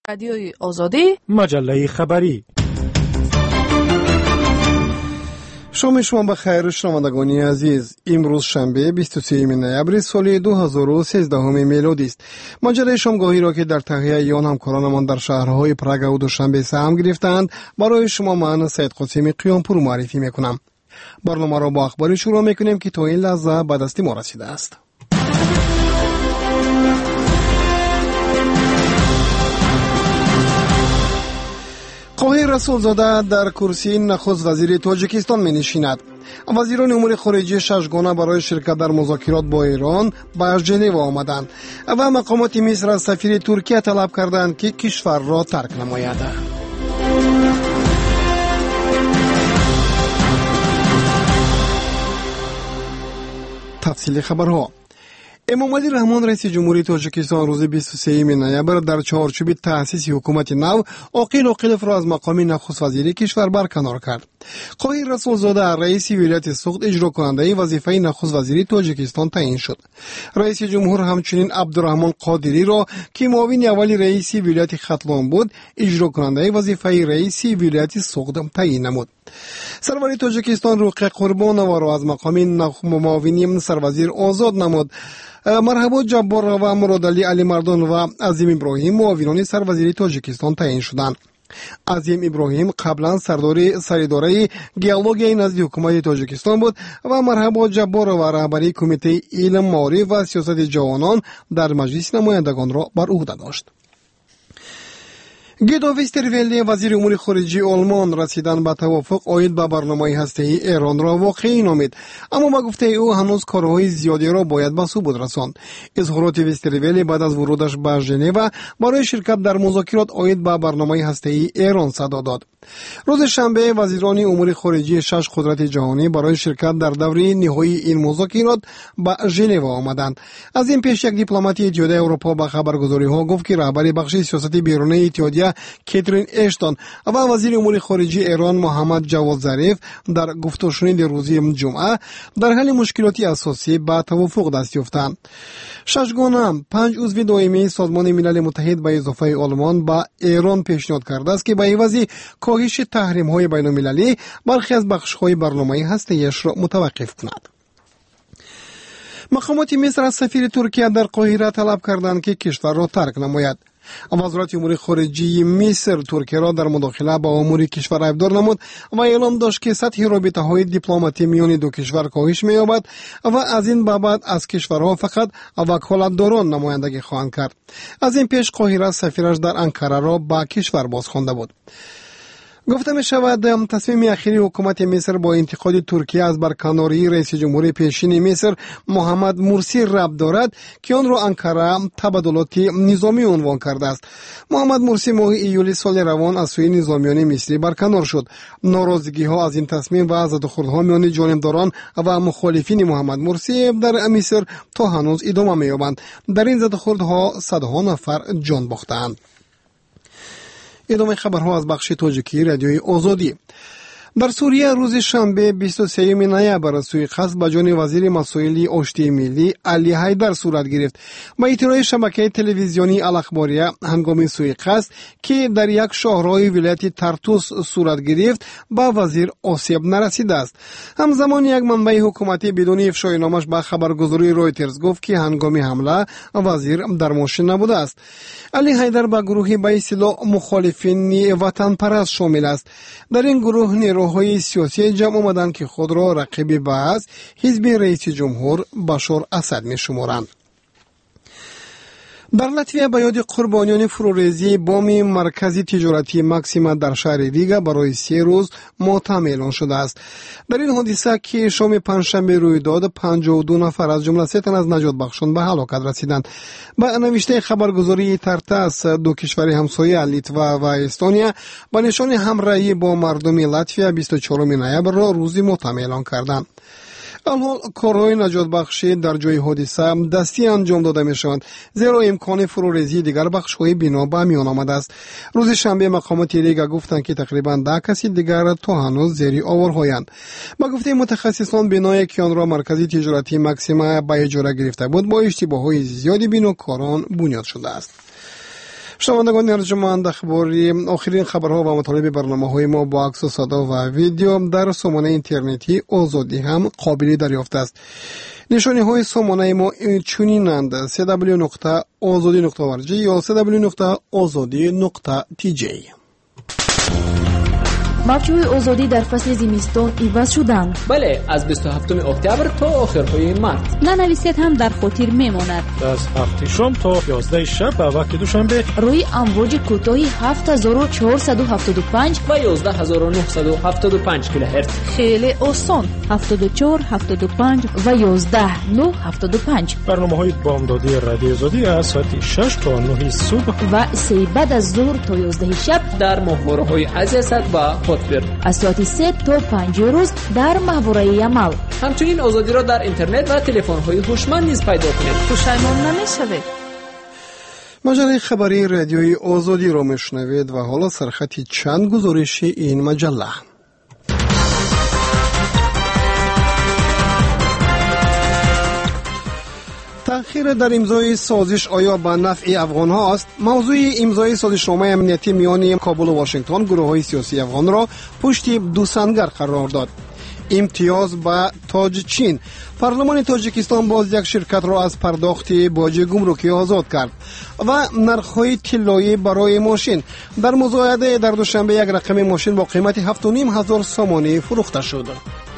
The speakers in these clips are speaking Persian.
رادیوی آزادی، مجله خبری. شما بخیر شنوندگان عزیز. امروز شنبه 23 نوامبر سال 2013 میلادی است. ماجرای شامگاهی را که در تهیه آن همکارانمان در شهرهای پراگ و دوشنبه سهم گرفتند برای شما من سید قاسمی قیامپور معرفی میکنم. برنامه را با اخباری شروع میکنیم که تا این لحظه به دست ما رسیده است. قاهر رسولزاده در کرسی نخست وزیر تاجیکستان می نشیند. وزیران امور خارجه ششگانه برای شرکت در مذاکرات با ایران به ژنو آمدند و مقامات مصر از سفیر ترکیه طلب کردند که کشور را ترک نماید. تفصیل خبرها. امام علی رحمان رئیس جمهوری تاجیکستان روز 23 نوامبر در چارچوب تأسیس حکومت نو عاقل عاقلف را از مقام نخست وزیری کشور برکنار کرد. قاهر رسولزاده رئیس ولایت سوخت اجرا کننده وظیفه نخست وزیری تاجیکستان تعیین شد. رئیس جمهور همچنین عبدالرحمان قادری را که معاون اولی رئیس ولایت ختلان بود اجرا کننده وظیفه رئیس ولایت سوخت تعیین نمود. سرور تاجیکستان رقیه قربانова را از مقام معاونی سروزیر آزاد نمود. مرحبا جبار و مرادعلی علی مردان و عظیم ابراهیم معاونان سروزیری تاجیکستان تعیین شدند. عظیم ابراهیم قبلا سردار گیولوژی نزد حکومت تاجیکستان بود و مرحبا جبار و رهبری کمیته علم معارف و سیاست جوانان در مجلس نمایندگان را بر عهده داشت. گیدو ویسترویلی وزیر امور خارجه آلمان رسیدن به توافق آید به برنامه هسته‌ای ایران را واقعی نامید، اما با گفته او هنوز کارهای زیادی را باید به ثبوت رساند. اظهارات ویسترویلی بعد از ورودش به ژنو برای شرکت در مذاکرات آید به برنامه هسته‌ای ایران صدا داد. روز شنبه وزیران امور خارجه 6 قدرت جهانی برای شرکت در دوره نهایی این مذاکرات به ژنو آمدند. از این پیش یک دیپلمات اتحادیه اروپا به خبرگزاری‌ها گفت که رهبر بخش سیاست بیرونی اتحادیه کاترین اشتون و وزیر امور خارجه ایران محمد جواد ظریف در گفتگوشنید روزی جمعه در حل مشکلات اساسی به توافق دست یافتند. ششگانه 5 عضو دائمی سازمان ملل متحد به اضافه آلمان به ایران پیشنهاد کرده است که به عوض کاهش تحریم‌های بین‌المللی برخی از بخش‌های برنامه هسته‌ایش را متوقف کند. مقامات مصر از سفیر ترکیه در قاهره طلب کردند که کشور را ترک نماید. وزارت امور خارجه مصر ترکیه را در مداخله به امور کشور ابدار نمود و اعلام داشت که سطح رابطه‌های دیپلماتی میان دو کشور کاهش می‌یابد و از این بابت از کشورها فقط وکالتداران نمایندگی خواهند کرد. از این پیش قاهره سفیرش در انقره را به کشور بازخوانده بود. گفته می شود تصمیم اخیری حکومت مصر با انتقاد ترکیه از برکناری رئیس جمهور پیشین مصر محمد مرسی ربط دارد که آن را انقره تبادلات نظامی عنوان کرده است. محمد مرسی ماه ایول سال روان از سوی نظامیان مصری برکنار شد. ناراضگی ها از این تصمیم و از زدوخوردها میان جانبداران و مخالفین محمد مرسی در مصر تا هنوز ادامه می یابند. در این زدوخوردها صدها نفر جان باختند. ادامه خبرها از بخش تاجیکی رادیوی آزادی. در سوریه روز شنبه 23 نوامبر سوءقصد به جان وزیر مسائل آشتی ملی علی حیدر صورت گرفت. با اطلاع شبکه تلویزیونی الاخباریه هنگام سوءقصد که در یک شهرهای ولایت ترتوس صورت گرفت به وزیر آسیب نرسیده است. همزمان یک منبع حکومتی بدون افشای نامش به خبرگزاری رویترز گفت که هنگام حمله وزیر در ماشین نبوده است. علی حیدر به گروهی به اصطلاح مخالفین وطن پرست شامل است. در این گروه نیروهای سیاسی جمع آمدند که خود را رقیب بعض حزب رئیس جمهور بشار اسد می شمارند. در لاتویا به یاد قربانیان فروریزی بام مرکزی تجارتی ماکسیما در شهر ریگا برای 3 روز ماتم اعلان شده است. در این حادثه که شام پنجشنبه روی داد 52 نفر از جمله 3 تن از نجات بخشان به هلاکت رسیدند. با نوشته خبرگزاری ترتاس دو کشور همسایه لیتوا و استونیا با نشان همراهی با مردم لاتویا 24 نوامبر را روز ماتم اعلان کردند. الحال کارهای نجات بخشی در جای حادثه دستی انجام داده می شوند، زیرا امکان فروریزی دیگر بخش‌های بنا به میان آمده است. روز شنبه مقامات ریگا گفتند که تقریبا 10 کسی دیگر تا هنوز زیر آوارهایند. با گفته متخصصان بنایی که آن را مرکزی تجارتی ماکسیما به اجاره گرفته بود با اشتباه‌های زیادی بناکاران بنیاد شده است. شنوندگان ارجمند، آخرین خبرها و مطالب برنامه‌های ما با عکس و صدا و ویدیو در سامانه اینترنتی آزادی هم قابل دریافت است. نشانی‌های سامانه ما چنینند: www.azadi.org یا www.azadi.tj. موجهای آزادی در فصل زمستان عوض شدند. بله، از 27 اکتبر تا آخرهای مارس. ننویسید هم در خاطر میماند. از 7 شام تا 11 شب به وقت دوشنبه روی امواج کوتاه 7475 و 11975 کیلوهرتز. خیلی آسان. 74 75 و 11975. برنامه‌های بامدادی رادیو آزادی از ساعت 6 تا 9 صبح و 3 بعد از ظهر تا 11 شب در ماهواره‌های عزیزت و از ساعت 3 تا 5 روز در محوره عمل. همچنین آزادی را در اینترنت و تلفن‌های هوشمند نیز پیدا کنید. پشیمان نمی‌شوید. مجله خبری رادیوی آزادی را میشنوید و حالا سرخط چند گزارش این مجله. تأخیر در امضای سازش آیا به نفع افغان ها است؟ موضوع امضای سازشنامه امنیتی میان کابل و واشنگتن گروه‌های سیاسی افغان را پشت دو سنگر قرار داد. امتیاز به تاج چین. پارلمان تاجیکستان باز یک شرکت را از پرداخت باج گمرکی آزاد کرد و نرخ‌های طلایی برای ماشین. در مزایده در دوشنبه یک رقم ماشین با قیمت 7,500 سامانی فروخته شد.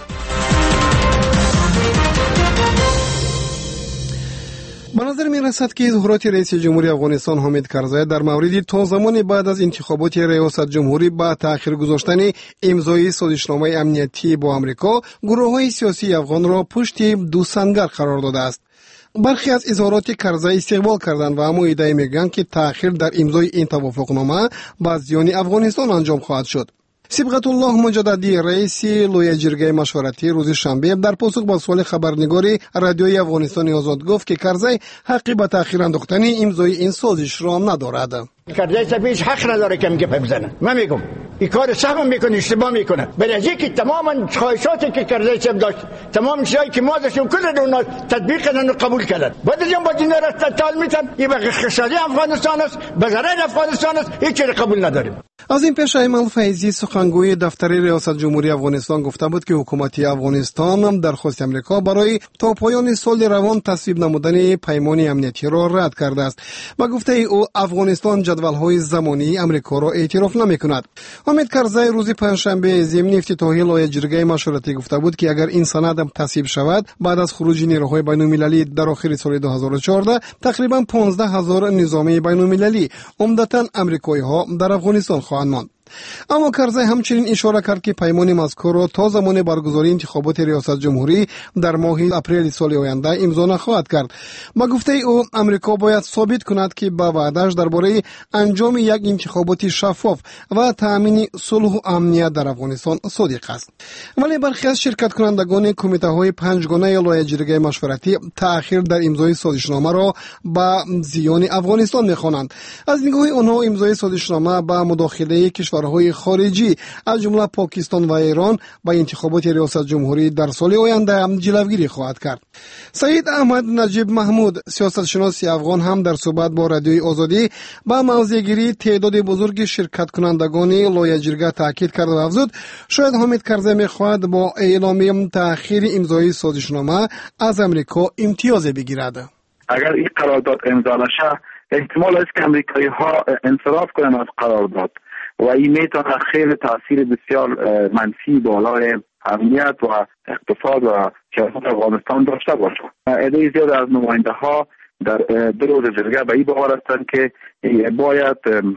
به نظر می رسد که ظهورات رئیس جمهوری افغانستان حامد کرزی در مورد تا زمان بعد از انتخابات ریاست جمهوری با تأخیر گذاشتن امضای سازشنامه امنیتی با آمریکا گروه‌های سیاسی افغان را پشت دو سنگر قرار داده است. برخی از اظهارات کرزی استقبال کردند و اما ادعا می‌کنند که تأخیر در امضای این توافقنامه با زیان افغانستان انجام خواهد شد. صبغت الله مجددی رئیس لوی جرگه مشورتی روز شنبه در پاسخ به سوال خبرنگاری رادیوی افغانستان آزاد گفت که کرزی حقی به تأخیر انداختن امضای این سازش را ندارد. کرزی صاحب هیچ حق نداره که میگه بزنه. من میگم این کار سهم میکنه، اشتباه میکنه. برای که تمام خواهشاتی که کرزی صاحب داشت، تمام چیزایی که ما داشتیم کل اون تطبیق کردن و قبول کردن. بعد از اون با اینا را تال میتن، این به اقتصادی افغانستان است، به ضرر افغانستان است، هیچ چیز قبول نداریم. از این پیش ایمن فیضی سخنگوی دفتر ریاست جمهوری افغانستان گفته بود که حکومت افغانستان درخواست امریکا برای تا پایان سال روان تصویب نمودن پیمان امنیتی را رد کرده است و گفته او افغانستان جدول‌های زمانی امریکا را اعتراف نمی‌کند. حامد کرزی روز پنجشنبه ضمن افتتاحیه لایحه جرگه مشورتی گفته بود که اگر این سند تصویب شود بعد از خروج نیروهای بین‌المللی در آخر سال 2014 تقریبا 15,000 نظامی بین‌المللی عمدتاً آمریکایی‌ها در افغانستان خواهند ماند. اما کرزی همچنین اشاره کرد که پیمان مذکور را تا زمان برگزاری انتخابات ریاست جمهوری در ماه اپریل سال آینده امضا نخواهد کرد. با گفته او آمریکا باید ثابت کند که با وعده‌اش درباره انجام یک انتخابات شفاف و تامین صلح و امنیت در افغانستان صادق است. ولی برخی از شرکت کنندگان کمیته‌های پنجگانه لایحه جرگه مشورتی تأخیر در امضای سازشنامه را با زیان افغانستان می‌خوانند. از نگاه آنها امضای سازشنامه با مداخله کشورهای خارجی از جمله پاکستان و ایران با انتخابات ریاست جمهوری در سال آینده جلوگیری خواهد کرد. سید احمد نجیب محمود سیاستشناس افغان هم در صحبت با رادیوی آزادی با موضع‌گیری تعداد بزرگ شرکت کنندگان لایحه جرگه تاکید کرد و افزود شاید حامد کرزی می‌خواهد با اعلام تأخیر امضای سازشنامه از امریکا امتیاز بگیرد. اگر این قرارداد امضا نشه احتمال است که امریکایی‌ها انصراف کنند از قرارداد و این میتونه خیلی تاثیر بسیار منفی بالای امنیت و اقتصاد و سیاست افغانستان داشته باشه. عده زیاد از نماینده ها در دو روز جرگه به این باور هستند که باید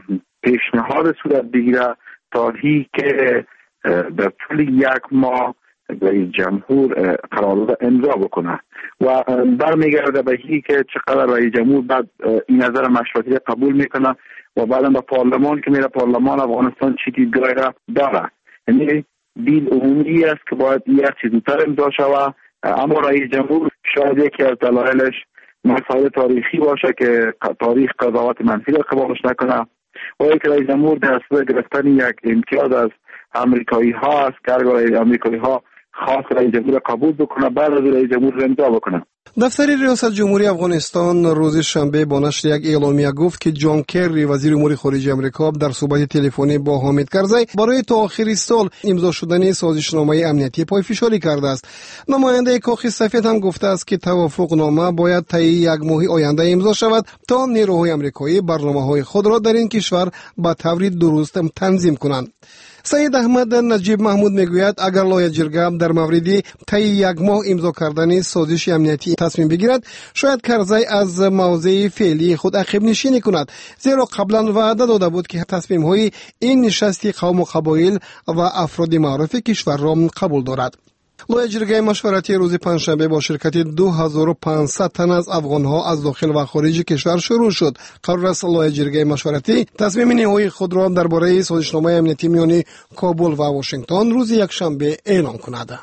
پیشنهاد صورت بگیره تا هی که در طول یک ماه رئیس جمهور قرارداد امضا بکنه و برمیگرده به هی که چقدر رئیس جمهور بعد این نظر مشورتی قبول میکنه و بعدا به پارلمان که میره پارلمان افغانستان چی دیدگاهی را داره. یعنی دیل عمومی است که باید یک چیز زودتر امضا شود، اما رئیس جمهور شاید یکی از دلایلش مسائل تاریخی باشه که تاریخ قضاوت منفی را قبولش نکنه و یک رئیس جمهور در صورت گرفتن یک امتیاز از امریکایی ها است که اگر امریکایی ها خاص رئیس جمهور قبول بکنه بعد از رئیس جمهور امضا بکنه. دفتر ریاست جمهوری افغانستان روز شنبه با نشر یک اعلامیه گفت که جان کری وزیر امور خارجه آمریکا در صحبت تلفنی با حامد کرزی برای تا آخر سال امضا شدن سازشنامه امنیتی پایفشاری کرده است. نماینده کاخ سفید هم گفته است که توافق نامه باید طی یک ماه آینده امضا شود تا نیروهای آمریکایی برنامه‌های خود را در این کشور به طور درست تنظیم کنند. سید احمد نجیب محمود میگوید اگر لایحه جرگه در مورد طی یک ماه امضا کردن سازش امنیتی تصمیم بگیرد، شاید کرزی از موضع فعلی خود عقب نشینی کند، زیرا قبلا وعده داده بود که تصمیم های این نشست قوم و قبایل و افراد معروف کشور را قبول دارد. لایحه جرگه مشورتی روز پنجشنبه با شرکت 2500 تن از افغان‌ها از داخل و خارج کشور شروع شد. قرار است لایحه جرگه مشورتی تصمیم نهایی خود را درباره سازشنامه امنیتی میان کابل و واشنگتن روز یکشنبه اعلام کند.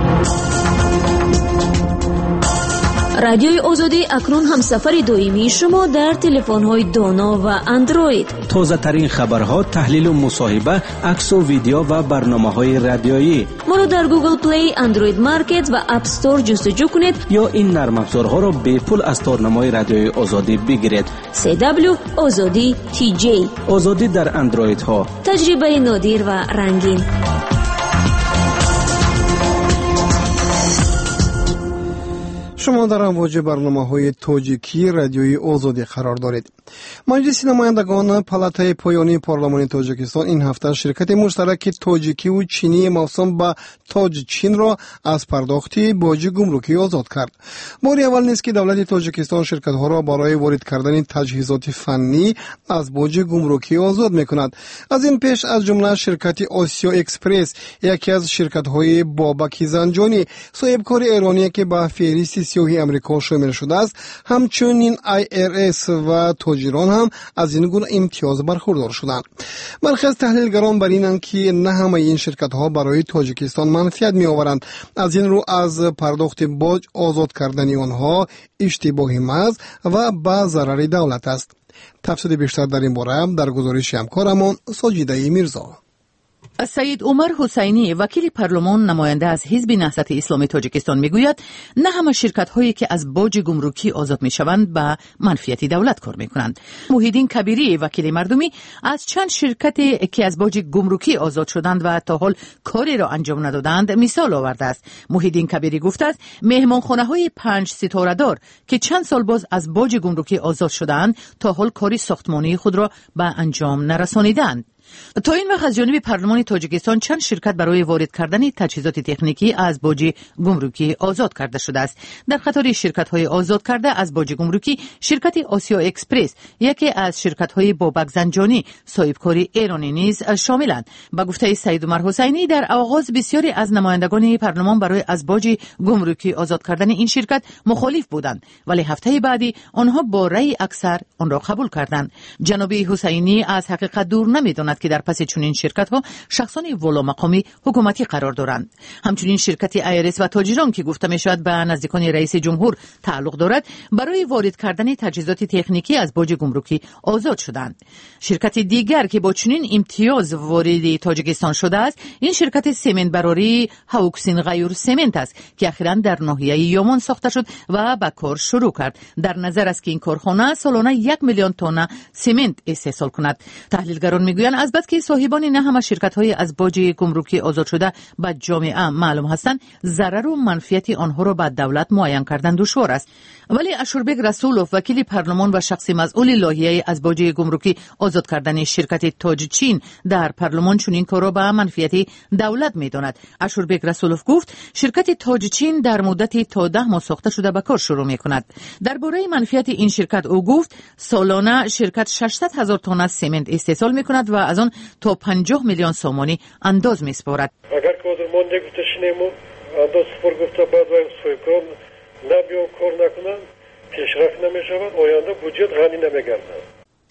رادیوی آزادی اکنون هم سفر دائمی شما در تلفن‌های دانا و اندروید. تازه ترین خبرها، تحلیل و مصاحبه، عکس و ویدیو و برنامه‌های رادیویی. ما را در گوگل پلی، اندروید مارکت و اپ استور جستجو کنید یا این نرم افزارها را به پول از تارنمای رادیوی آزادی بگیرید. CW آزادی TJ. آزادی در اندروید ها. تجربه نادر و رنگین. شما در امواج برنامه‌های تاجیکی رادیوی آزادی قرار دارید. مجلس نمایندگان پالاتای پایانی پارلمان تاجیکستان این هفته شرکت مشترک تاجیکی و چینی موسوم به تاج چین را از پرداخت باج گمرکی آزاد کرد. بار اول نیست که دولت تاجیکستان شرکت‌ها را برای وارد کردن تجهیزات فنی از باج گمرکی آزاد می‌کند. از این پیش از جمله شرکت آسیا اکسپرس، یکی از شرکت‌های بابک زنجانی صاحبکار ایرانی که به فهرست سیاهی امریکا شامل شده است، همچنین IRS و تاجران هم از این گونه امتیاز برخوردار شدند. برخی از تحلیلگران بر اینند که نه همه این شرکت‌ها برای تاجیکستان منفعت می‌آورند. از این رو از پرداخت باج آزاد کردن آنها اشتباهی محض و به ضرر دولت است. تفصیل بیشتر در این باره در گزارش همکارمان ساجیده میرزا. سید عمر حسینی وکیل پارلمان نماینده از حزب نهضت اسلامی تاجیکستان میگوید نه همه شرکت هایی که از باج گمرکی آزاد میشوند به منفعت دولت کار میکنند. محیدین کبیری وکیل مردمی از چند شرکتی که از باج گمرکی آزاد شدند و تا حال کاری را انجام ندادند مثال آورده است. محیدین کبیری گفته است مهمانخانه های 5 ستاره دار که چند سال باز از باج گمرکی آزاد شدند تا حال کاری ساختمانی خود را به انجام نرسانیدند. تا این وقت از جانب پارلمان تاجیکستان چند شرکت برای وارد کردن تجهیزات تکنیکی از باج گمرکی آزاد کرده شده است. در قطار شرکت‌های آزاد کرده از باج گمرکی شرکت آسیا اکسپرس، یکی از شرکت‌های بابک زنجانی صاحبکار ایرانی نیز شاملند. با گفته سید عمر حسینی در آغاز بسیاری از نمایندگان پارلمان برای از باج گمرکی آزاد کردن این شرکت مخالف بودند، ولی هفته بعدی آنها با رأی اکثر آن را قبول کردند. جناب حسینی از حقیقت دور نمی‌داند که در پس چنین شرکت‌ها شخصان والا مقامی حکومتی قرار دارند. همچنین شرکت IRS و تاجران که گفته می‌شود به نزدیکان رئیس جمهور تعلق دارد برای وارد کردن تجهیزات تکنیکی از باج گمرکی آزاد شدند. شرکت دیگر که با چنین امتیاز وارد تاجیکستان شده است این شرکت سمنت براری هاوکسین غیور سمنت است که اخیراً در ناحیه یومان ساخته شد و به کار شروع کرد. در نظر است که این کارخانه سالانه 1 میلیون تن سمنت استحصال کند. تحلیلگران میگویند از بس که صاحبان نه همه شرکت‌های از باج گمرکی آزاد شده به جامعه معلوم هستند، ضرر و منفعت آنها را به دولت معین کردن دشوار است. ولی اشوربک رسولوف وکیل پارلمان و شخص مسئول لایحه از باج گمرکی آزاد کردن شرکت تاج چین در پارلمان چنین کار را به منفعت دولت می‌داند. اشوربک رسولوف گفت شرکت تاج چین در مدت تا 10 ماه ساخته شده به کار شروع می‌کند. درباره منفعت این شرکت او گفت سالانه شرکت 600,000 تن سمنت استحصال می‌کند و از آن تا 50 میلیون سومانی انداز می‌سپارد. اگر کدوم مونده گفتشینمو انداز سپار گفته بعد وای سویکان نبیو کار نکنن پیشرفت نمی‌شود آینده بودجه غنی نمی‌گردد.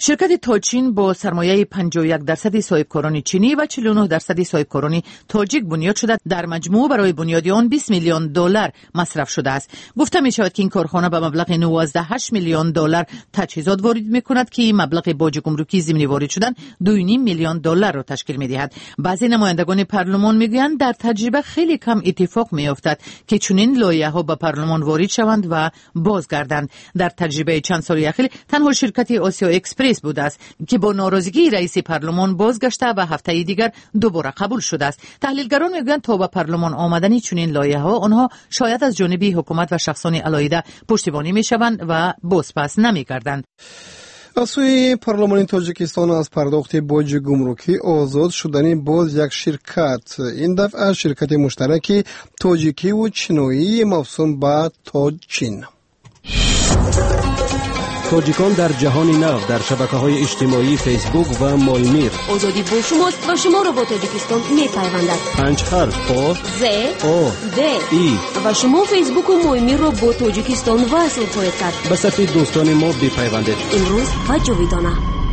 شرکت توچین با سرمایه 51% صاحبکاران چینی و 49% صاحبکاران تاجیک بنیاد شده در مجموع برای بنیاد آن 20 میلیون دلار مصرف شده است. گفته می شود که این کارخانه به مبلغ 19.8 میلیون دلار تجهیزات وارد می کند که مبلغ باج گمرکی ضمن وارد شدن 2.5 میلیون دلار را تشکیل می دهد. بعضی نمایندگان پارلمان می گویند در تجربه خیلی کم اتفاق می افتد که چنین لایحه‌ها به پارلمان وارد شوند و بازگردند. در تجربه چند سال اخیر تنها شرکت آسیا اکسپرس بوده است که با ناراضگی رئیس پارلمان بازگشته و هفته دیگر دوباره قبول شده است. تحلیلگران میگویند تا به پارلمان آمدن چنین لایحه‌ها آنها شاید از جانب حکومت و شخصان علیحده پشتیبانی میشوند و بازپس نمیگردند. از سوی پارلمان تاجیکستان از پرداخت باج گمرکی آزاد شدن باز یک شرکت، این دفعه شرکت مشترک تاجیکی و چینی موسوم به تاجچین. تاجیکان در جهان نو در شبکه‌های اجتماعی فیسبوک و مایمیر. آزادی با شماست و شما را با تاجیکستان می‌پیوندد. 5 حرف آ ز او د ای و شما فیسبوک و مایمیر را با تاجیکستان وصل خواهید کرد. به صفحه دوستان ما بپیوندید. امروز و جاویدانه.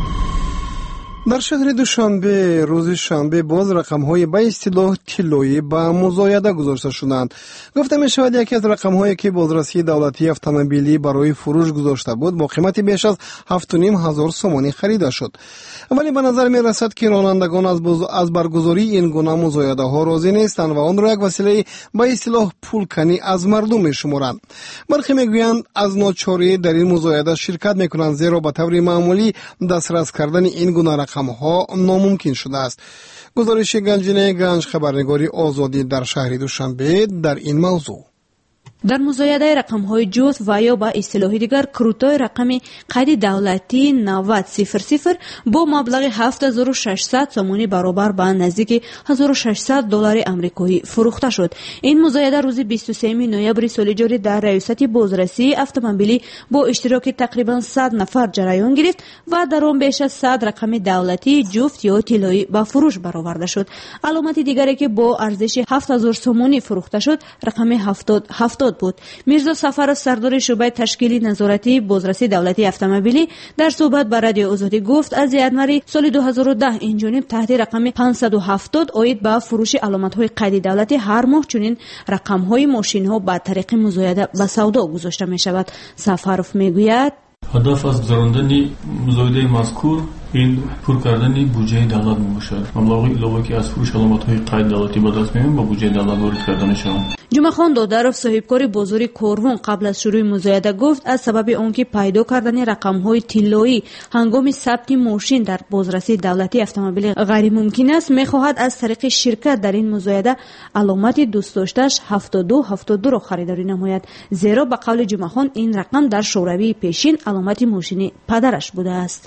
در شهر دوشنبه روز شنبه باز رقم‌های به اصطلاح طلایی به مزایده گذاشته شدند. گفته می شود یکی از رقم‌هایی که بازرسی دولتی اتومبیلی برای فروش گذاشته بود با قیمت بیش از 7,500 سومانی خریده شد. ولی به نظر می رسد که رانندگان از برگزاری این گونه مزایده ها راضی نیستند و آن را یک وسیله به اصطلاح پول کنی از مردم می شمارند. برخی می گویند از ناچاری در این مزایده شرکت می کنند، زیرا به طور معمولی دسترس کردن این گونه رقم‌ها ناممکن شده است. گزارش گنجینه گنج خبرنگاری آزادی در شهر دوشنبه در این موضوع. در مزایده رقم‌های جفت و یا به اصطلاح دیگر کروتای رقمی قید دولتی 9000 با مبلغ 7600 سومانی برابر به نزدیک 1600 دلار آمریکایی فروخته شد. این مزایده روز 23 نوامبر سال جاری در ریاست بازرسی اتومبیلی با اشتراک تقریبا 100 نفر جریان گرفت و در آن بیش از 100 رقم دولتی جفت یا طلایی به فروش برآورده شد. علامت دیگری که با ارزش 7000 سومانی فروخته شد رقم 70 بود. میرزا سفر سردار شعبه تشکیلی نظارتی بازرسی دولتی اتومبیلی در صحبت با رادیو آزادی گفت از ینوری سال 2010 این جانب تحت رقم 570 عاید به فروش علامت‌های قید دولتی هر ماه چنین رقم‌های ماشین‌ها به طریق مزایده به سودا گذاشته می‌شود. سفرов میگوید هدف از گذراندن مزایده مذکور این پر کردن بودجه دولت میباشد. مبلغ علاوه که از فروش علامت‌های قید دولتی به دست می‌آید با بودجه دولت وارد کردن شود. جمعه‌خان دادرов صاحبکار بازار کاروان قبل از شروع مزایده گفت از سبب آنکه پیدا کردن رقم‌های طلایی هنگام ثبت ماشین در بازرسی دولتی اتومبیل غیر ممکن است، می‌خواهد از طریق شرکت در این مزایده علامت دوست داشته‌اش 72 را خریداری نماید، زیرا به قول جمعه‌خان این رقم در شوروی پیشین علامت ماشین پدرش بوده است.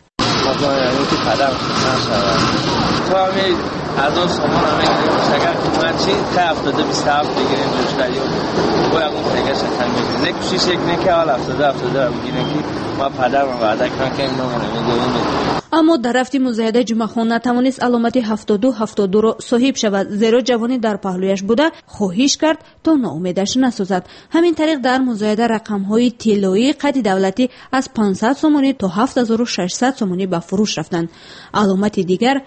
که پدر نشود تو همه از آن سامان همه گیریم شگر خدمت چی که 27 بگیریم جوشتری باید اون تگه شکر میگیریم نکوشی شکر نکه حال 70 بگیریم که ما پدر ما وعده کنم که این نمونه میگویم. اما در رفت مزایده جمعه‌خان نتوانست علامت 72 را صاحب شود، زیرا جوانی در پهلویش بوده خواهش کرد تا ناامیدش نسازد. همین طریق در مزایده رقم‌های طلایی قید دولتی از 500 سومانی تا 7600 سومانی به فروش رفتند. علامت دیگر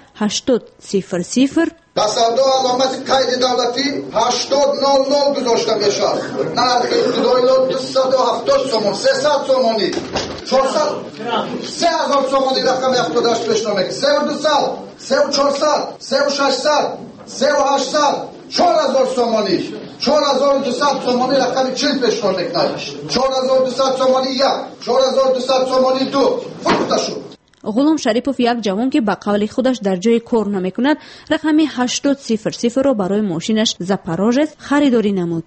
8000 به سودا علامت قید دولتی 8000 گذاشته میشد. نرخ ابتدایی 270 سومون، 300 سومانی، 400 3000 سومانی رقم 78 پیشنهاد، 3200 3400 3600 3800 4000 سومانی، 4200 سومانی رقم 40 پیشنهاد میکنه، 4200 سومانی 1، 4200 سومانی 2 فروخته شد. غلام شریپوف یک جوان که به قول خودش در جای کار نمیکند رقم 8000 را برای ماشینش زپاروژس خریداری نمود.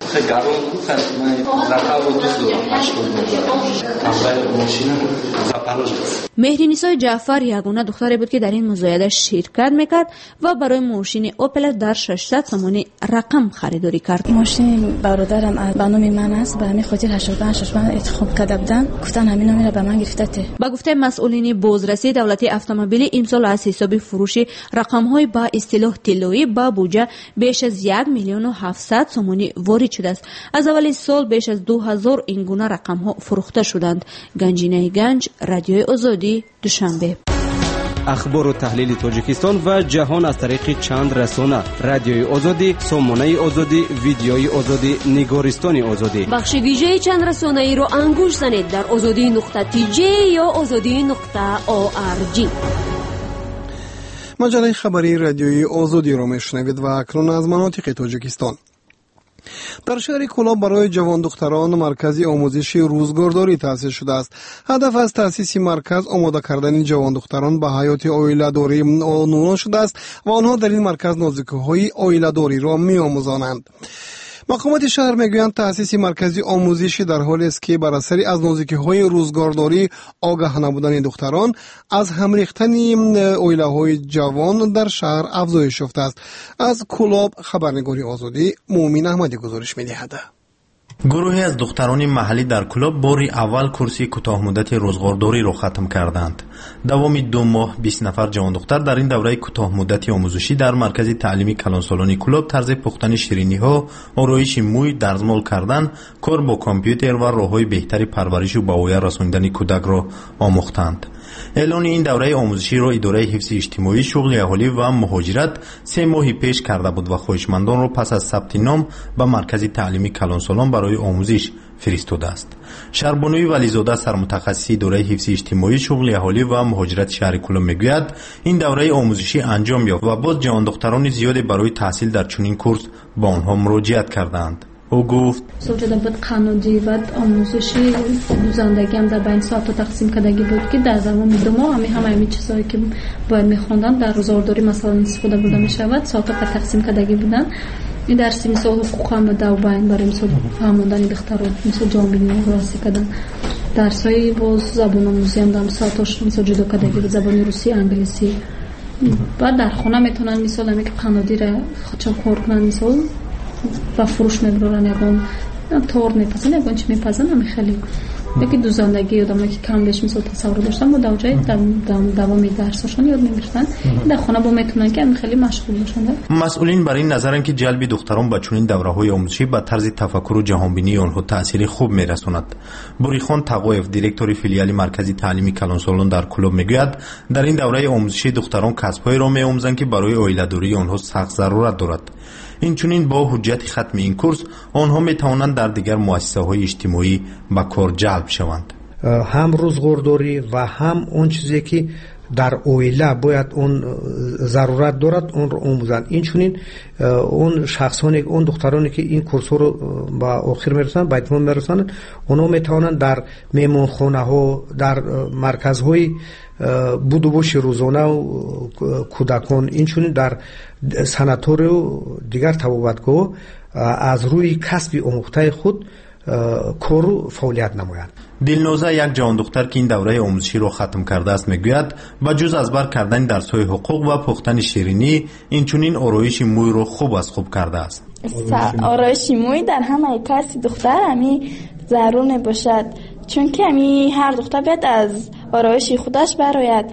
مهرینیسای جعفر یگانه دختری بود که در این مزایده شرکت میکرد و برای ماشین اوپل در 600 سومانی رقم خریداری کرد. ماشین برادرم به نام من است، به همین خاطر 85 من انتخاب کرده بودم، گفتن همین نامی را به من گرفته. با گفته مسئولین بازرسی دولتی اتومبیلی امسال از حساب فروش رقم‌های با اصطلاح طلایی با بودجه بیش از 1,700,000 سومانی وارد شده است. از اول سال بیش از 2000 این گونه رقم‌ها فروخته شدند. گنجینه گنج، رادیوی آزادی، دوشنبه. اخبار و تحلیل تاجیکستان و جهان از طریق چند رسانه: رادیوی آزادی، سامانه آزادی، ویدیوی آزادی، نگارستان آزادی. بخش ویژه چند رسانه‌ای رو انگوش زنید در azadi.tj یا azadi.org. مجله خبری رادیوی آزادی را میشنوید و اکنون از مناطق تاجیکستان. در شهر کلاب برای جوان دختران مرکزی آموزشی روزگارداری تأسیس شده است. هدف از تأسیس مرکز آماده کردن جوان دختران به حیات عائله‌داری عنوان شده است و آنها در این مرکز نازکی‌های عائله‌داری را می‌آموزانند. مقامات شهر میگویند تأسیس مرکزی آموزشی در حالی است که بر اثر از نازکی‌های روزگارداری آگاه نبودن دختران از هم ریختن عائله‌های جوان در شهر افزایش یافته است. از کلاب خبرنگاری آزادی مومین احمدی گزارش می‌دهد. گروهی از دختران محلی در کلاب باری اول کورسی کوتاه مدت روزگارداری را ختم کردند. دوام 2 ماه 20 نفر جوان دختر در این دوره کوتاه مدتی آموزشی در مرکز تعلیمی کلانسالان کلاب طرز پختن شیرینی‌ها، آرایش موی، درزمال کردن، کار با کامپیوتر و راه‌های بهتری پرورش و به اویه رساندن کودک را آموختند. اعلان این دوره آموزشی را اداره حفظ اجتماعی، شغل اهالی و مهاجرت 3 ماه پیش کرده بود و خواهشمندان را پس از ثبت نام به مرکز تعلیمی کلانسالان برای آموزش فرستاده است. شربانوی ولیزاده سرمتخصص اداره حفظ اجتماعی، شغل اهالی و مهاجرت شهر کلاب میگوید این دوره آموزشی انجام یافت و باز جوان دختران زیادی برای تحصیل در چنین کورس با آنها مراجعت کردند. او گفت سوچیده بود قانونی و آموزشی دوزندگی هم در بین ساعت تقسیم کردگی بود که در زمان 2 ماه همه چیزایی که باید میخوندن در روزگارداری مثلا استفاده برده میشود ساعت تقسیم کردگی بودن. این درسی مثل حقوق هم در بین برای مثل فهموندن دختران مثل جانبینی راسی کردن درسایی باز زبان آموزی هم در ساعتاش مثل جدا کردگی بود زبان روسی انگلیسی. بعد در خونه میتونن مثل همی که قنادی را خودشان کار کنن مثل و فروش میبرن یکون تور میپزن یکون چی میپزن همی خیلی یکی دوزندگی آدم که کم بهش مثل تصور داشتن با دوجای دوامی درساشون یاد میگیرن در خانه با میتونن که همی خیلی مشغول باشن. مسئولین بر این نظرن که جلب دختران به چنین دوره‌های آموزشی به طرز تفکر و جهانبینی آنها تأثیر خوب میرساند. بوریخان تقویف دیرکتور فیلیال مرکزی تعلیمی کلانسالان در کلاب میگوید در این دوره آموزشی دختران کسب‌هایی را می‌آموزند که برای عائله‌داری آنها سخت ضرورت دارد. این چنین با حجت ختم این کورس آنها می توانند در دیگر مؤسسه‌های اجتماعی به کار جلب شوند. هم روزگارداری و هم اون چیزی که در عائله باید اون ضرورت دارد اون رو آموزند. این چنین اون شخصانی اون دخترانی که این کورس رو به آخر میرسند به اتمام میرسند اونها می توانند در مهمانخانه ها در مرکزهای بود و بوش روزانه و کودکان این چنین در سناتور و دیگر طبابتگاه از روی کسب آموخته خود کار و فعالیت نمایند. دلنوزه یک جوان دختر که این دوره آموزشی را ختم کرده است میگوید با جز از بر کردن درس‌های حقوق و پختن شیرینی این چنین آرایش موی را خوب از خوب کرده است. آرایش موی در همه کسی دختر همی ضرور نباشد چون که همی هر دختر باید از آرایش خودش براید.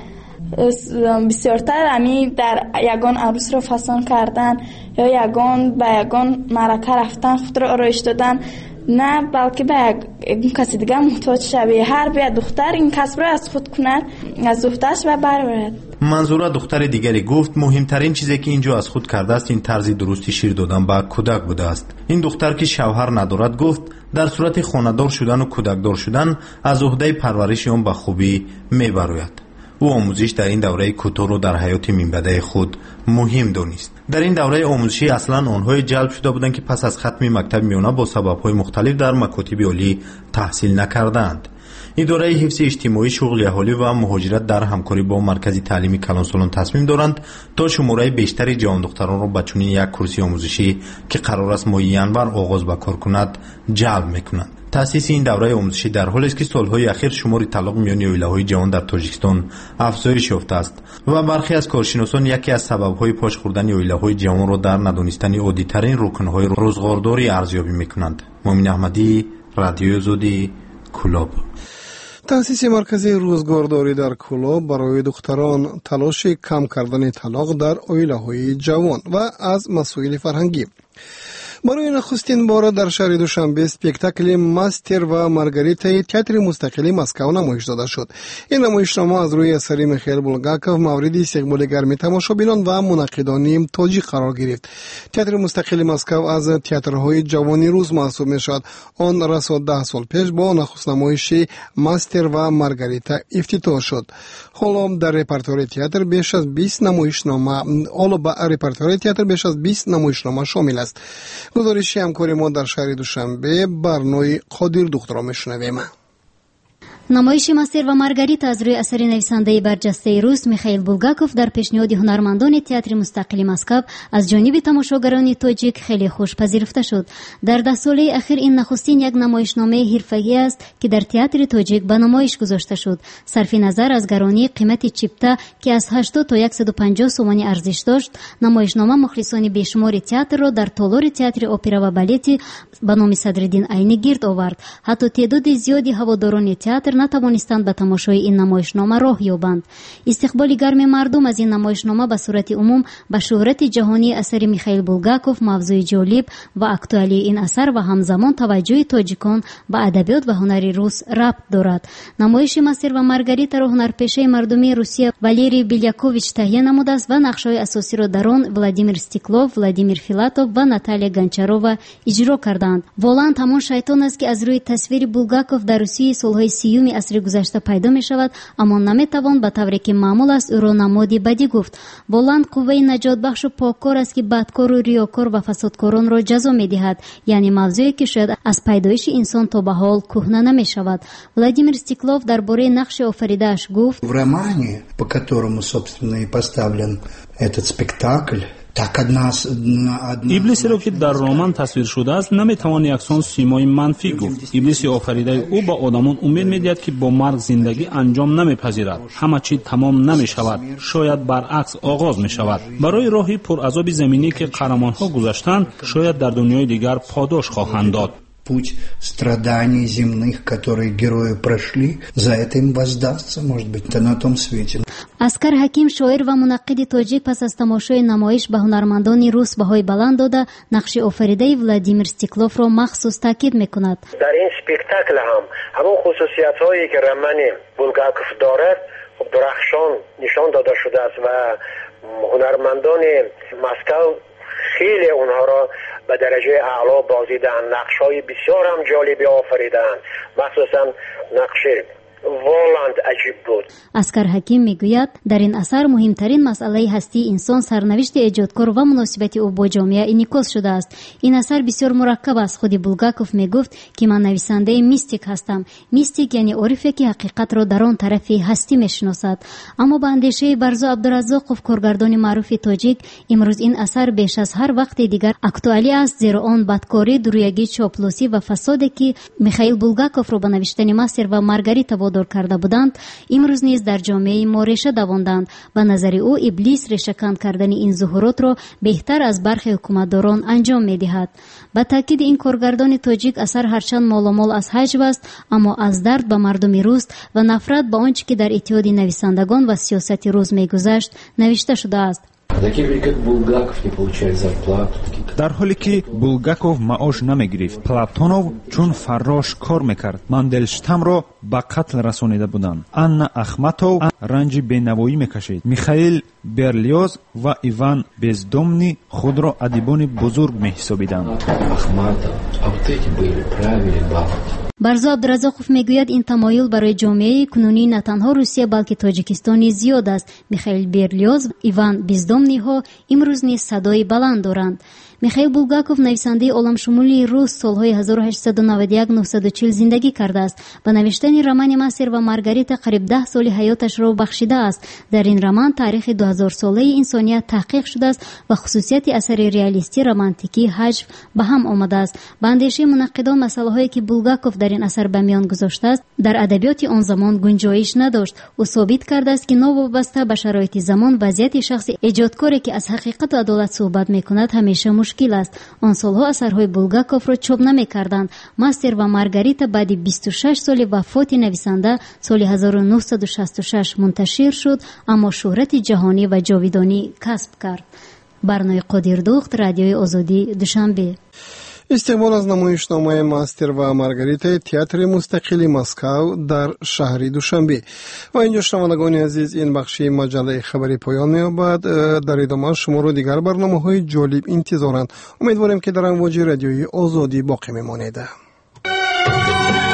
بسیارتر همی در یگان عروس را فسان کردن یا یگان به یگان مرکه رفتن خود را آرایش دادن نه بلکه به یک کسی دیگه محتاج شوی. هر بیاد دختر این کسب را از خود کند از دخترش و برورد. منظوره دختر دیگری گفت مهمترین چیزی که اینجا از خود کرده است این طرز درستی شیر دادن به کودک بوده است. این دختر که شوهر ندارد گفت در صورت خانه‌دار شدن و کودکدار شدن از عهده پرورش آن به خوبی میبراید. او آموزش در این دوره کوتاه رو در حیات منبعه خود مهم دانست. در این دوره آموزشی اصلا آنهای جلب شده بودند که پس از ختم مکتب میانه با سبب‌های مختلف در مکاتب عالی تحصیل نکردند. اداره حفظ اجتماعی، شغل اهالی و مهاجرت در همکاری با مرکز تعلیمی کلانسالان تصمیم دارند تا شماره بیشتری جوان دختران را به چنین یک کورس آموزشی که قرار است ماه ینور آغاز به کار کند جلب میکنند. تأسیس این دوره آموزشی در حالی است که سالهای اخیر شمار طلاق میان عائله‌های جوان در تاجیکستان افزایش یافته است و برخی از کارشناسان یکی از سبب‌های پاش خوردن عائله‌های جوان را در ندانستن عادی‌ترین رکن‌های روزگارداری ارزیابی میکنند. مومین احمدی، رادیو آزادی، کلاب. تأسیس مرکزی روزگارداری در کلاب برای دختران تلاش کم کردن طلاق در عائله‌های جوان و از مسائل فرهنگی. برای نخستین بار در شهر دوشنبه اسپکتاکل ماستر و مارگاریتا تئاتر مستقل مسکو نمایش داده شد. این نمایشنامه از روی اثر میخائیل بولگاکوف مورد استقبال گرم تماشابینان و منعقدان تاجیک قرار گرفت. تئاتر مستقل مسکو از تئاترهای جوانی روز محسوب میشد. آن رسا 10 سال پیش با نخست نمایش ماستر و مارگاریتا افتتاح شد. حالا در رپرتوار تئاتر بیش از 20 نمایشنامه شامل است. گزارش همکار ما در شهر دوشنبه برنامه قادر دخترا میشنویم. نمایش ماستر و مارگاریتا از روی اثر نویسنده برجسته روس میخائیل بولگاکوف در پیشنهاد هنرمندان تئاتر مستقل مسکو از جانب تماشاگران تاجیک خیلی خوش پذیرفته شد. در 10 ساله اخیر این نخستین یک نمایشنامه حرفه‌ای است که در تئاتر تاجیک به نمایش گذاشته شد. صرف نظر از گرانی قیمت چیپتا که از 80 تا 150 سومانی ارزش داشت، نمایشنامه مخلصان بیشمار تئاتر را در تالار تئاتر اپرا و بالت به نام صدرالدین عینی گرد آورد. حتی تعداد زیادی هواداران تئاتر نتوانستند به تماشای این نمایشنامه راه یابند. استقبال گرم مردم از این نمایشنامه به صورت عموم به شهرت جهانی اثر میخائیل بولگاکوف موضوع جالب و اکتوالی این اثر و همزمان توجه تاجیکان به ادبیات و هنر روس ربط دارد. نمایش ماستر و مارگاریتا را هنرپیشه مردمی روسیه والیری بیلیاکوویچ تهیه نموده است و نقش‌های اساسی را در آن ولادیمیر استیکلوف، ولادیمیر فیلاتوف و ناتالیا گونچارووا اجرا کردند. ولانت همان شیطان است که از روی تصویر بولگاکوف در روسیه سالهای 30 عصر گذشته پیدا می شود، اما نمیتوان به طوری که معمول است او را نمادی بدی گفت. ولانت قوه نجات بخش و پاککار است که بدکار و ریاکار و فسادکاران را جزا می دهد، یعنی موضوعی که شاید از پیدایش انسان تا به حال کهنه نمی شود. ولادیمیر استیکلوف درباره نقش آفریده‌اش گفت: В романе, по которому собственно и поставлен этот спектакль, ابلیسی را که در رمان تصویر شده است نمیتوان یکسان سیمای منفی گفت. ابلیس آفریده او با آدمان امید میدهد که با مرگ زندگی انجام نمیپذیرد، همه چیز تمام نمیشود، شاید برعکس آغاز میشود. برای راهی پر عذاب زمینی که قهرمانها گذشتند شاید در دنیای دیگر پاداش خواهند داد. Путь страданий земных, которые герои прошли, за это им воздастся, может быть, на том свете. اسکر حکیم شاعر و منقد تاجیک پس از تماشای نمایش به هنرمندان روس بهای بلند داده نقش آفریده ولادیمیر استیکلوف را مخصوص تاکید میکند. در این اسپکتاکل هم همون خصوصیت هایی که رمان بولگاکوف دارد درخشان نشان داده شده است و هنرمندان مسکو خیلی اونها را به درجه اعلا بازیدن، نقش‌های بسیار هم جالبی آفریدن، مخصوصا نقش والانت عجیب بود. اسکر حکیم میگوید در این اثر مهمترین مسئله هستی انسان سرنوشت ایجادکار و مناسبت او با جامعه انعکاس شده است. این اثر بسیار مرکب است. خود بولگاکوف میگفت که من نویسنده میستیک هستم. میستیک یعنی عارفی که حقیقت را در آن طرف هستی میشناسد. اما به اندیشه برزا عبدالرزاقوف کارگردان معروف تاجیک امروز این اثر بیش از هر وقت دیگر اکتوالی است، زیرا آن بدکاری، درویگی، چاپلوسی و فسادی که میخائیل بولگاکوف را به نوشتن ماستر و مارگاریتا وادار کرده بودند امروز نیز در جامعه ما ریشه دواندند. به نظر او ابلیس ریشه‌کن کردن این ظهورات را بهتر از برخی حکومتداران انجام می‌دهد. با تاکید این کارگردان تاجیک اثر هرچند مالامال از حجم است اما از درد به مردم روس و نفرت به آنچه که در اتحاد نویسندگان و سیاست روز می‌گذشت نوشته شده است. در حالی که بولگاکوف معاش نمیگرفت، پلاتونوف چون فراش کار میکرد، ماندلشتام را به قتل رسانیده بودند. آنا اخماتوف رنج بینوایی میکشید. میخائیل برلیوز و ایوان бездомный خود را ادیبان بزرگ میحسابیدند. برزا عبدالرزاقوف میگوید این تمایل برای جامعه کنونی نه تنها روسیه بلکه تاجیکستان زیاد است. میخائیل برلیوز، ایوان бездомный ها امروز نیز صدای بلند دارند. میخائیل بولگاکوف نویسنده عالمشمولی روس سالهای 1891-1940 زندگی کرده است. با نوشتن رمان ماستر و مارگاریتا قریب 10 سال حیاتش را بخشیده است. در این رمان تاریخ 2000 ساله انسانیت تحقیق شده است و خصوصیت اثر ریالیستی رمانتیکی حجو به هم آمده است. با اندیشه منقدان مسائلی هایی که بولگاکوف در این اثر به میان گذاشته است در ادبیات آن زمان گنجایش نداشت. او ثابت کرده است که نوابسته به شرایط زمان وضعیت شخص ایجادکاری که از حقیقت و عدالت صحبت میکند همیشه مشکل است. آن سالها اثرهای بولگاکوف را چاپ نمی‌کردند. ماستر و مارگاریتا بعد 26 سال وفات نویسنده سال 1966 منتشر شد اما شهرت جهانی و جاودانی کسب کرد. برنامه قدیردوخت رادیوی آزادی دوشنبه. استقبال از نمایشنامه ماستر و مارگریتا تئاتر مستقل مسکو در شهر دوشنبه. و اینجا شنوندگان عزیز این بخش مجله خبری پایان می‌یابد. در ادامه شما رو دیگر برنامه‌های جالب انتظارند. امیدواریم که در امواج رادیوی آزادی باقی میمانید.